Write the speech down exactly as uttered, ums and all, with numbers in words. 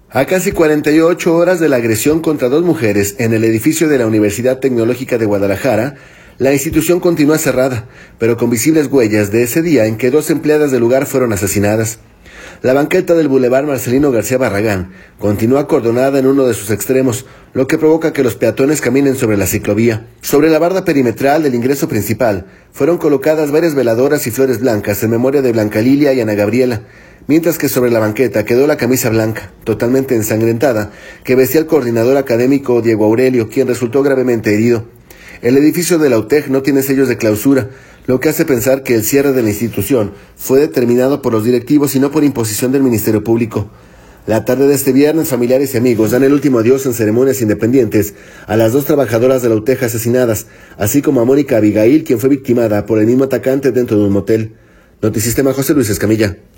A casi cuarenta y ocho horas de la agresión contra dos mujeres en el edificio de la Universidad Tecnológica de Guadalajara, la institución continúa cerrada, pero con visibles huellas de ese día en que dos empleadas del lugar fueron asesinadas. La banqueta del Boulevard Marcelino García Barragán continúa acordonada en uno de sus extremos, lo que provoca que los peatones caminen sobre la ciclovía. Sobre la barda perimetral del ingreso principal fueron colocadas varias veladoras y flores blancas en memoria de Blanca Lilia y Ana Gabriela, mientras que sobre la banqueta quedó la camisa blanca, totalmente ensangrentada, que vestía el coordinador académico Diego Aurelio, quien resultó gravemente herido. El edificio de la U T E C no tiene sellos de clausura, lo que hace pensar que el cierre de la institución fue determinado por los directivos y no por imposición del Ministerio Público. La tarde de este viernes, familiares y amigos dan el último adiós en ceremonias independientes a las dos trabajadoras de la U T E C asesinadas, así como a Mónica Abigail, quien fue victimada por el mismo atacante dentro de un motel. Notisistema, José Luis Escamilla.